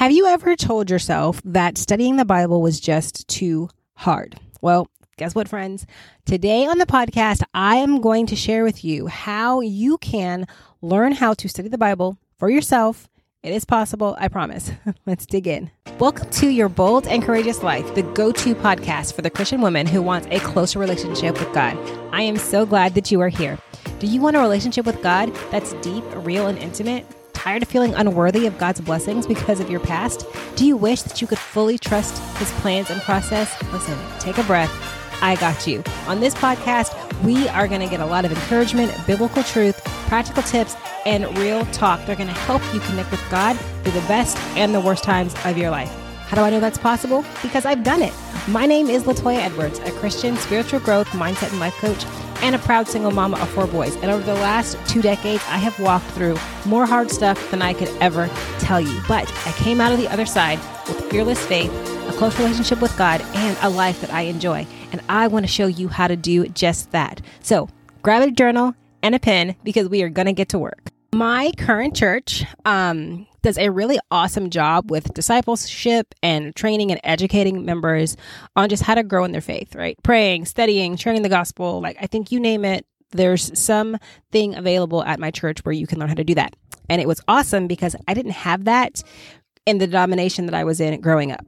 Have you ever told yourself that studying the Bible was just too hard? Well, guess what, friends? Today on the podcast, I am going to share with you how you can learn how to study the Bible for yourself. It is possible, I promise. Let's dig in. Welcome to Your Bold and Courageous Life, the go-to podcast for the Christian woman who wants a closer relationship with God. I am so glad that you are here. Do you want a relationship with God that's deep, real, and intimate? Tired of feeling unworthy of God's blessings because of your past? Do you wish that you could fully trust His plans and process? Listen, take a breath. I got you. On this podcast, we are going to get a lot of encouragement, biblical truth, practical tips, and real talk. They're going to help you connect with God through the best and the worst times of your life. How do I know that's possible? Because I've done it. My name is Latoya Edwards, a Christian spiritual growth, mindset, and life coach, and a proud single mama of 4 boys. And over the last 2 decades, I have walked through more hard stuff than I could ever tell you. But I came out of the other side with fearless faith, a close relationship with God, and a life that I enjoy. And I want to show you how to do just that. So grab a journal and a pen because we are going to get to work. My current church does a really awesome job with discipleship and training and educating members on just how to grow in their faith, right? Praying, studying, sharing the gospel. Like, I think you name it, there's something available at my church where you can learn how to do that. And it was awesome because I didn't have that in the denomination that I was in growing up.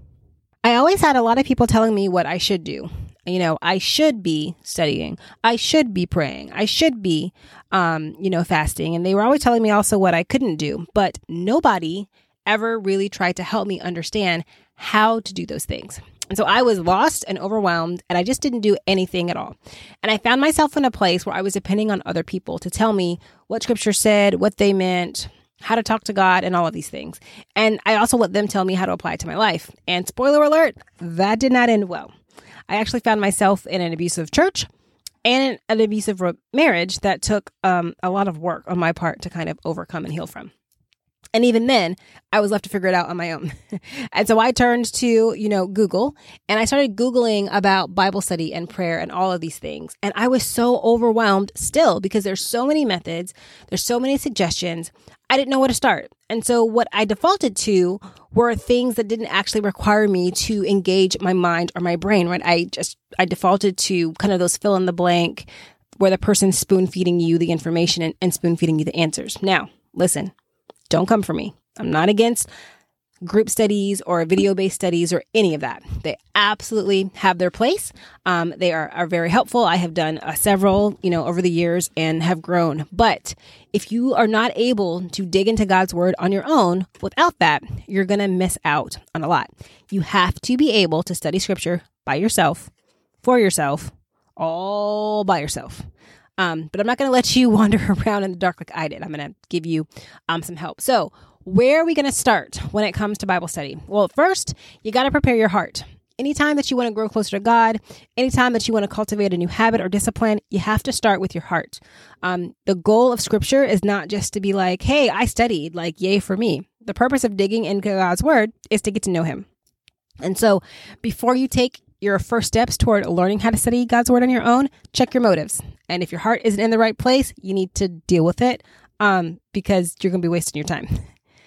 I always had a lot of people telling me what I should do. You know, I should be studying. I should be praying. I should be, fasting. And they were always telling me also what I couldn't do. But nobody ever really tried to help me understand how to do those things. And so I was lost and overwhelmed, and I just didn't do anything at all. And I found myself in a place where I was depending on other people to tell me what scripture said, what they meant, how to talk to God, and all of these things. And I also let them tell me how to apply it to my life. And spoiler alert, that did not end well. I actually found myself in an abusive church and an abusive marriage that took a lot of work on my part to kind of overcome and heal from. And even then, I was left to figure it out on my own. And so I turned to, Google, and I started Googling about Bible study and prayer and all of these things. And I was so overwhelmed still because there's so many methods, there's so many suggestions. I didn't know where to start. And so what I defaulted to were things that didn't actually require me to engage my mind or my brain, right? I defaulted to kind of those fill in the blank where the person's spoon feeding you the information and spoon feeding you the answers. Now, listen. Don't come for me. I'm not against group studies or video-based studies or any of that. They absolutely have their place. They are very helpful. I have done several, over the years and have grown. But if you are not able to dig into God's word on your own, without that, you're going to miss out on a lot. You have to be able to study scripture by yourself, for yourself, all by yourself. But I'm not going to let you wander around in the dark like I did. I'm going to give you some help. So where are we going to start when it comes to Bible study? Well, first, you got to prepare your heart. Anytime that you want to grow closer to God, anytime that you want to cultivate a new habit or discipline, you have to start with your heart. The goal of scripture is not just to be like, hey, I studied, like, yay for me. The purpose of digging into God's word is to get to know him. And so before you take your first steps toward learning how to study God's word on your own, check your motives. And if your heart isn't in the right place, you need to deal with it because you're going to be wasting your time.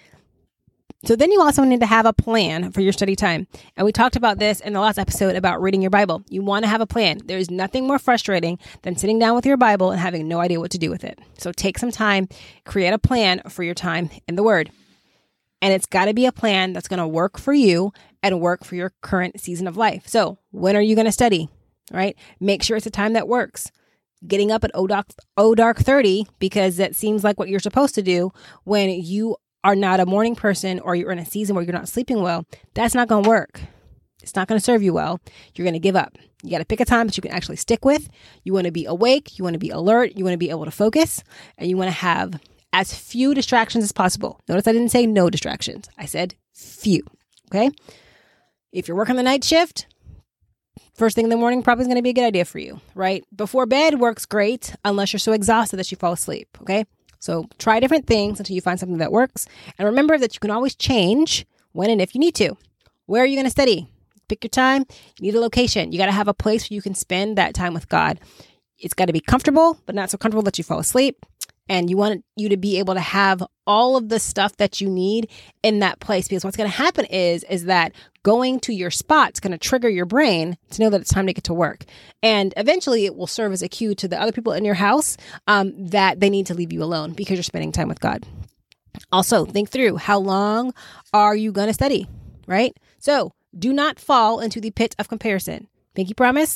So then you also need to have a plan for your study time. And we talked about this in the last episode about reading your Bible. You want to have a plan. There is nothing more frustrating than sitting down with your Bible and having no idea what to do with it. So take some time, create a plan for your time in the Word. And it's got to be a plan that's going to work for you and work for your current season of life. So when are you going to study, right? Make sure it's a time that works. Getting up at dark 30 because that seems like what you're supposed to do when you are not a morning person or you're in a season where you're not sleeping well, that's not going to work. It's not going to serve you well. You're going to give up. You got to pick a time that you can actually stick with. You want to be awake. You want to be alert. You want to be able to focus. And you want to have as few distractions as possible. Notice I didn't say no distractions. I said few. Okay. If you're working the night shift, first thing in the morning probably is going to be a good idea for you, right? Before bed works great unless you're so exhausted that you fall asleep. Okay. So try different things until you find something that works. And remember that you can always change when and if you need to. Where are you going to study? Pick your time. You need a location. You got to have a place where you can spend that time with God. It's got to be comfortable, but not so comfortable that you fall asleep. And you want you to be able to have all of the stuff that you need in that place, because what's going to happen is that going to your spot's going to trigger your brain to know that it's time to get to work. And eventually it will serve as a cue to the other people in your house that they need to leave you alone because you're spending time with God. Also, think through, how long are you going to study, right? So do not fall into the pit of comparison. Pinky promise?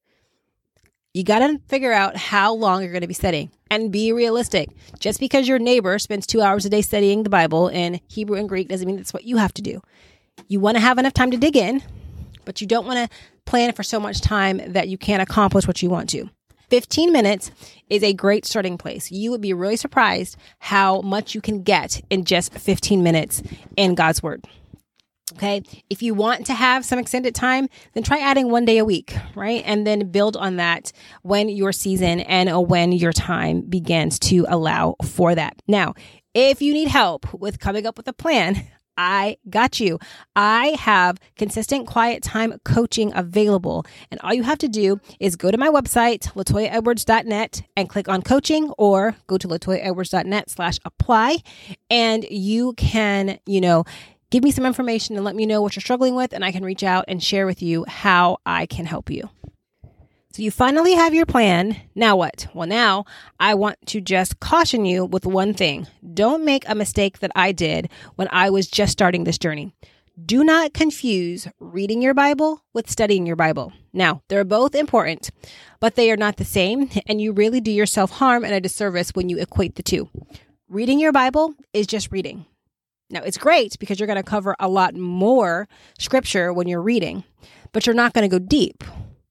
You got to figure out how long you're going to be studying and be realistic. Just because your neighbor spends 2 hours a day studying the Bible in Hebrew and Greek doesn't mean that's what you have to do. You want to have enough time to dig in, but you don't want to plan for so much time that you can't accomplish what you want to. 15 minutes is a great starting place. You would be really surprised how much you can get in just 15 minutes in God's Word. Okay. If you want to have some extended time, then try adding 1 day a week, right? And then build on that when your season and when your time begins to allow for that. Now, if you need help with coming up with a plan, I got you. I have consistent quiet time coaching available. And all you have to do is go to my website, latoyaedwards.net, and click on coaching, or go to latoyaedwards.net/apply. And you can, give me some information and let me know what you're struggling with, and I can reach out and share with you how I can help you. So you finally have your plan. Now what? Well, now I want to just caution you with one thing. Don't make a mistake that I did when I was just starting this journey. Do not confuse reading your Bible with studying your Bible. Now, they're both important, but they are not the same, and you really do yourself harm and a disservice when you equate the two. Reading your Bible is just reading. Now, it's great because you're going to cover a lot more scripture when you're reading, but you're not going to go deep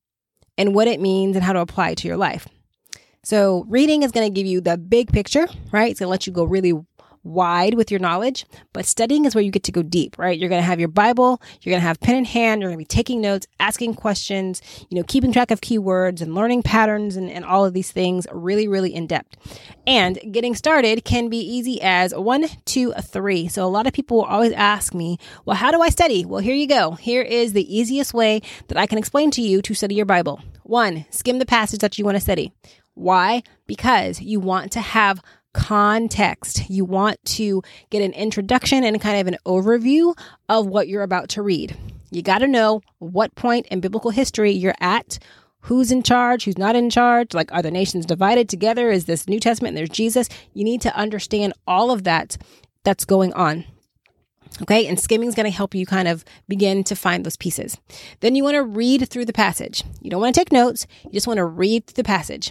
in what it means and how to apply it to your life. So reading is going to give you the big picture, right? It's going to let you go really wide with your knowledge, but studying is where you get to go deep, right? You're going to have your Bible, you're going to have pen in hand, you're going to be taking notes, asking questions, keeping track of keywords and learning patterns and all of these things really, really in depth. And getting started can be easy as 1, 2, 3. So a lot of people will always ask me, well, how do I study? Well, here you go. Here is the easiest way that I can explain to you to study your Bible. 1, skim the passage that you want to study. Why? Because you want to have context. You want to get an introduction and kind of an overview of what you're about to read. You got to know what point in biblical history you're at, who's in charge, who's not in charge, like are the nations divided together? Is this New Testament and there's Jesus? You need to understand all of that that's going on. Okay, and skimming is going to help you kind of begin to find those pieces. Then you want to read through the passage. You don't want to take notes. You just want to read through the passage.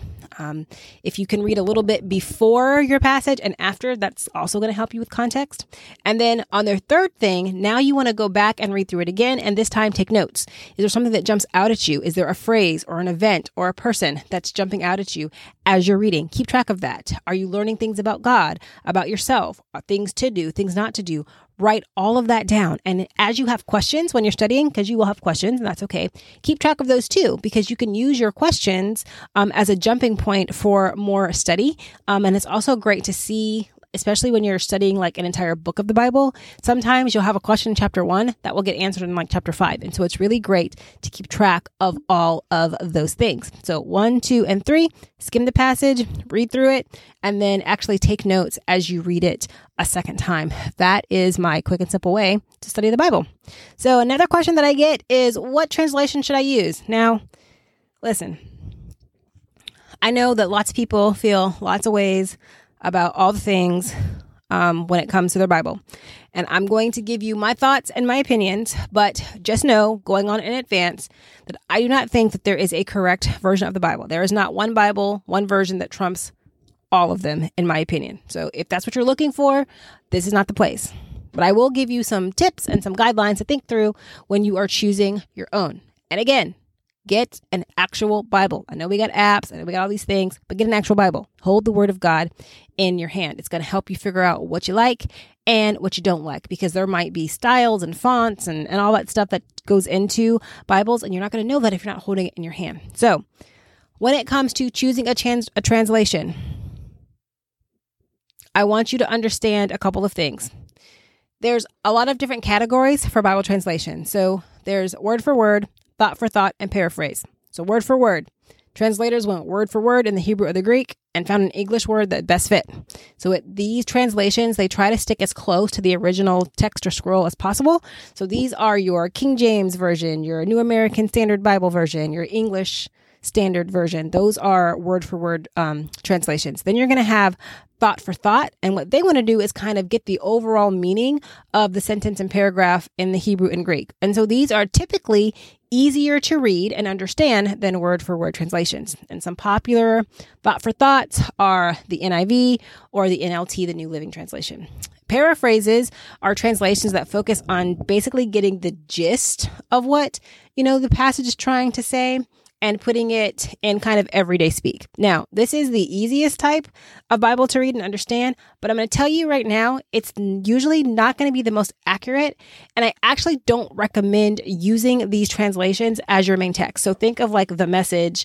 If you can read a little bit before your passage and after, that's also going to help you with context. And then on their third thing, now you want to go back and read through it again, and this time take notes. Is there something that jumps out at you? Is there a phrase or an event or a person that's jumping out at you as you're reading? Keep track of that. Are you learning things about God, about yourself, things to do, things not to do? Write all of that down. And as you have questions when you're studying, because you will have questions, and that's okay, keep track of those too, because you can use your questions as a jumping point for more study. And it's also great to see, especially when you're studying like an entire book of the Bible, sometimes you'll have a question in chapter 1 that will get answered in like chapter 5. And so it's really great to keep track of all of those things. So 1, 2, and 3, skim the passage, read through it, and then actually take notes as you read it a second time. That is my quick and simple way to study the Bible. So another question that I get is, what translation should I use? Now, listen, I know that lots of people feel lots of ways about all the things when it comes to their Bible. And I'm going to give you my thoughts and my opinions, but just know, going on in advance, that I do not think that there is a correct version of the Bible. There is not one Bible, one version that trumps all of them, in my opinion. So if that's what you're looking for, this is not the place. But I will give you some tips and some guidelines to think through when you are choosing your own. And again, get an actual Bible. I know we got apps, I know we got all these things, but get an actual Bible. Hold the Word of God in your hand. It's going to help you figure out what you like and what you don't like, because there might be styles and fonts and all that stuff that goes into Bibles, and you're not going to know that if you're not holding it in your hand. So when it comes to choosing a translation, I want you to understand a couple of things. There's a lot of different categories for Bible translation. So there's word for word, thought for thought, and paraphrase. So word for word, Translators went word for word in the Hebrew or the Greek and found an English word that best fit. So these translations, they try to stick as close to the original text or scroll as possible. So these are your King James Version, your New American Standard Bible Version, your English Standard Version. Those are word for word translations. Then you're going to have thought for thought. And what they want to do is kind of get the overall meaning of the sentence and paragraph in the Hebrew and Greek. And so these are typically easier to read and understand than word for word translations. And some popular thought for thoughts are the NIV or the NLT, the New Living Translation. Paraphrases are translations that focus on basically getting the gist of what, the passage is trying to say and putting it in kind of everyday speak. Now, this is the easiest type of Bible to read and understand, but I'm going to tell you right now, it's usually not going to be the most accurate. And I actually don't recommend using these translations as your main text. So think of like The Message,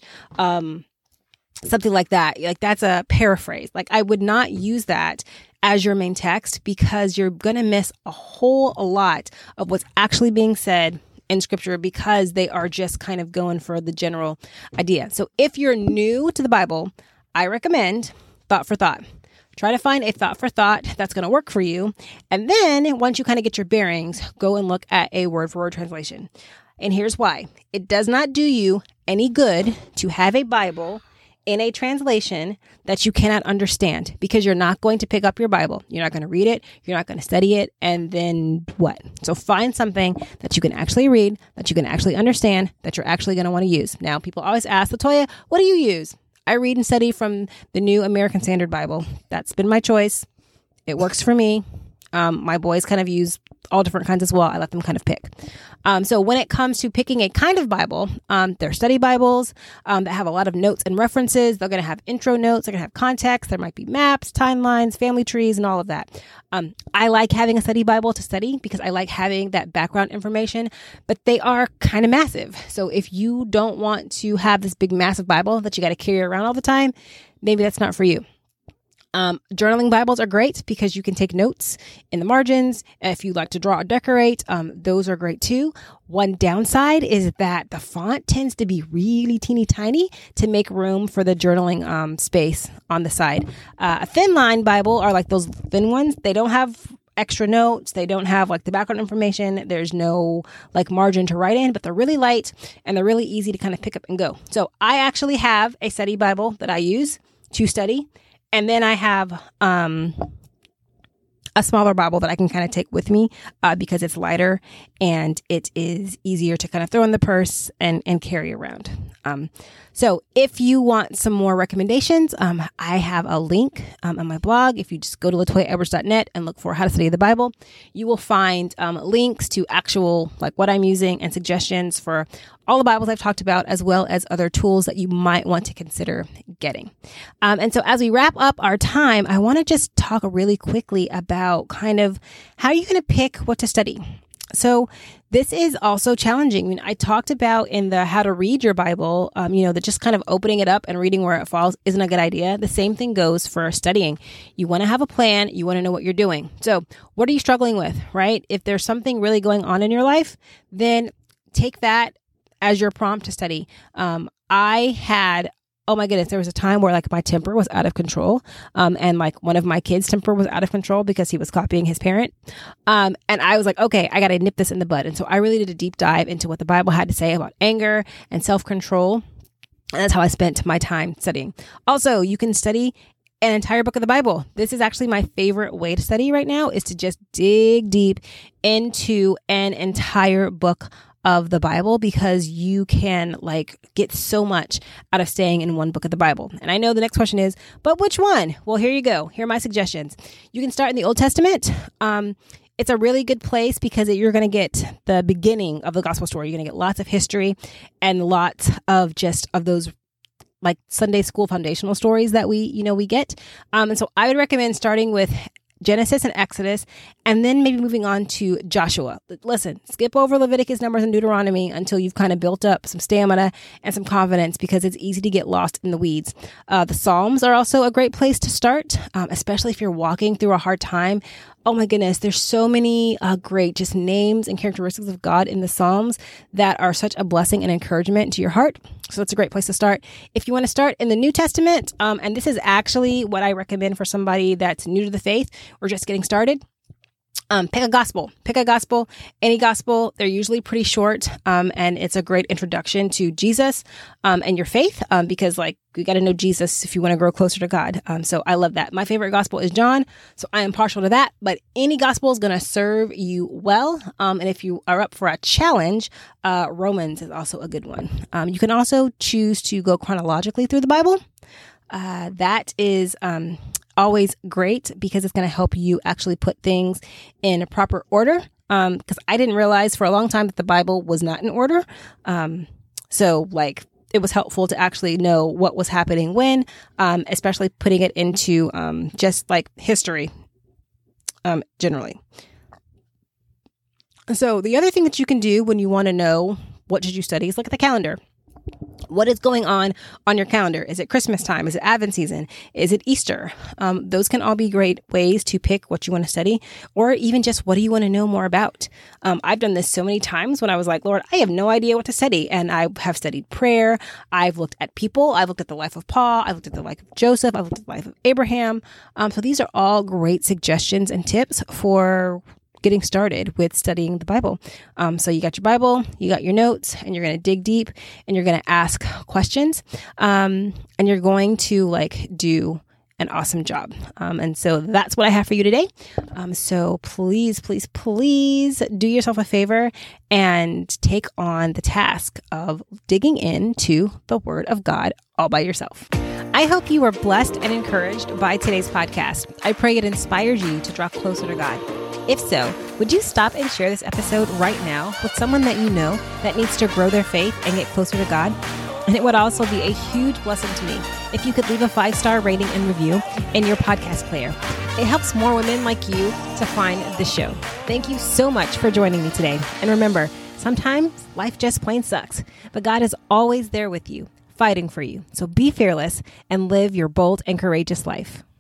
something like that. Like that's a paraphrase. Like I would not use that as your main text because you're going to miss a whole lot of what's actually being said in scripture because they are just kind of going for the general idea. So if you're new to the Bible, I recommend thought for thought. Try to find a thought for thought that's going to work for you. And then once you kind of get your bearings, go and look at a word for word translation. And here's why. It does not do you any good to have a Bible in a translation that you cannot understand because you're not going to pick up your Bible. You're not going to read it. You're not going to study it. And then what? So find something that you can actually read, that you can actually understand, that you're actually going to want to use. Now, people always ask, Latoya, what do you use? I read and study from the New American Standard Bible. That's been my choice. It works for me. My boys kind of use all different kinds as well. I let them kind of pick. So when it comes to picking a kind of Bible, they're study Bibles that have a lot of notes and references. They're going to have intro notes. They're going to have context. There might be maps, timelines, family trees, and all of that. I like having a study Bible to study because I like having that background information, but they are kind of massive. So if you don't want to have this big, massive Bible that you got to carry around all the time, maybe that's not for you. Journaling Bibles are great because you can take notes in the margins. If you like to draw or decorate, those are great too. One downside is that the font tends to be really teeny tiny to make room for the journaling space on the side. A thin line Bible are like those thin ones. They don't have extra notes. They don't have like the background information. There's no like margin to write in, but they're really light and they're really easy to kind of pick up and go. So I actually have a study Bible that I use to study. And then I have a smaller Bible that I can kind of take with me because it's lighter and it is easier to kind of throw in the purse and carry around. So if you want some more recommendations, I have a link on my blog. If you just go to latoyaedwards.net and look for how to study the Bible, you will find links to actual like what I'm using and suggestions for all the Bibles I've talked about, as well as other tools that you might want to consider getting. And so as we wrap up our time, I want to just talk really quickly about kind of how you're going to pick what to study. So this is also challenging. I mean, I talked about in the how to read your Bible, that just kind of opening it up and reading where it falls isn't a good idea. The same thing goes for studying. You want to have a plan. You want to know what you're doing. So what are you struggling with, right? If there's something really going on in your life, then take that as your prompt to study. Oh my goodness, there was a time where like my temper was out of control. And like one of my kids' temper was out of control because he was copying his parent. And I was like, okay, I got to nip this in the bud. And so I really did a deep dive into what the Bible had to say about anger and self-control. And that's how I spent my time studying. Also, you can study an entire book of the Bible. This is actually my favorite way to study right now, is to just dig deep into an entire book of the Bible, because you can like get so much out of staying in one book of the Bible. And I know the next question is, but which one? Well, here you go. Here are my suggestions. You can start in the Old Testament. It's a really good place because you're going to get the beginning of the gospel story. You're going to get lots of history and lots of just of those like Sunday school foundational stories that we get. And so I would recommend starting with Genesis and Exodus, and then maybe moving on to Joshua. Listen, skip over Leviticus, Numbers, and Deuteronomy until you've kind of built up some stamina and some confidence, because it's easy to get lost in the weeds. The Psalms are also a great place to start, especially if you're walking through a hard time. Oh my goodness, there's so many great just names and characteristics of God in the Psalms that are such a blessing and encouragement to your heart. So that's a great place to start. If you want to start in the New Testament, and this is actually what I recommend for somebody that's new to the faith or just getting started, pick a gospel, any gospel. They're usually pretty short. And it's a great introduction to Jesus, and your faith, because you got to know Jesus if you want to grow closer to God. So I love that. My favorite gospel is John. So I am partial to that, but any gospel is going to serve you well. And if you are up for a challenge, Romans is also a good one. You can also choose to go chronologically through the Bible. That is, always great because it's going to help you actually put things in a proper order. Because I didn't realize for a long time that the Bible was not in order. So it was helpful to actually know what was happening when, especially putting it into just history generally. So the other thing that you can do when you want to know what did you study is look at the calendar. What is going on your calendar? Is it Christmas time? Is it Advent season? Is it Easter? Those can all be great ways to pick what you want to study, or even just what do you want to know more about? I've done this so many times when I was like, Lord, I have no idea what to study. And I have studied prayer. I've looked at people. I've looked at the life of Paul. I've looked at the life of Joseph. I've looked at the life of Abraham. So these are all great suggestions and tips for getting started with studying the Bible. So you got your Bible, you got your notes, and you're going to dig deep and you're going to ask questions. And you're going to do an awesome job. And so that's what I have for you today. So please do yourself a favor and take on the task of digging into the Word of God all by yourself. I hope you were blessed and encouraged by today's podcast. I pray it inspires you to draw closer to God. If so, would you stop and share this episode right now with someone that you know that needs to grow their faith and get closer to God? And it would also be a huge blessing to me if you could leave a 5-star rating and review in your podcast player. It helps more women like you to find the show. Thank you so much for joining me today. And remember, sometimes life just plain sucks, but God is always there with you, fighting for you. So be fearless and live your bold and courageous life.